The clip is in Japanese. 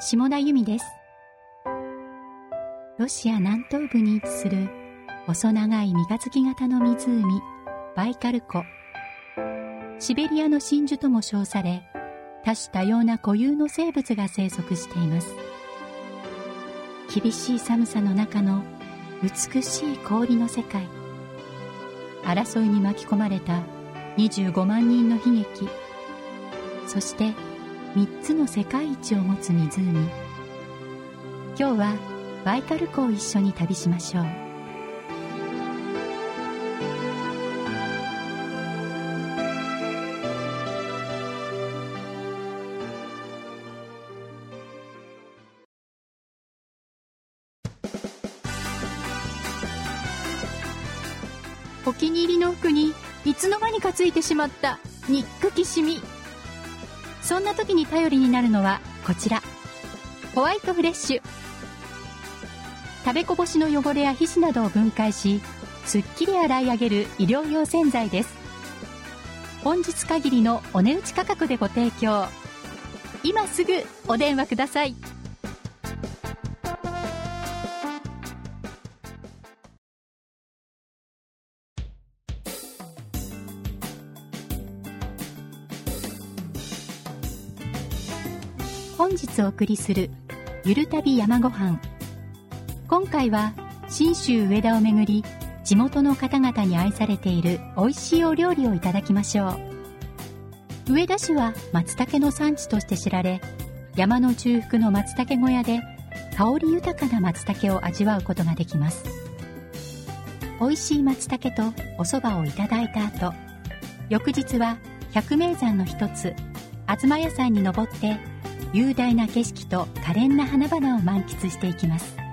下田由美です。ロシア南東部に位置する細長い三日月型の湖バイカル湖。シベリアの真珠とも称され、多種多様な固有の生物が生息しています。厳しい寒さの中の美しい氷の世界。争いに巻き込まれた25万人の悲劇。そして3つの世界一を持つ湖。今日はバイカル湖を一緒に旅しましょう。お気に入りの服にいつの間にかついてしまったニックきしみ。そんな時に頼りになるのはこちら、ホワイトフレッシュ。食べこぼしの汚れや皮脂などを分解し、すっきり洗い上げる医療用洗剤です。本日限りのお値打ち価格でご提供。今すぐお電話ください。本日お送りするゆる旅山ごはん。今回は信州上田をめぐり、地元の方々に愛されている美味しいお料理をいただきましょう。上田市は松茸の産地として知られ、山の中腹の松茸小屋で香り豊かな松茸を味わうことができます。美味しい松茸とお蕎麦をいただいた後、翌日は百名山の一つ東屋山に登って、雄大な景色と可憐な花々を満喫していきます。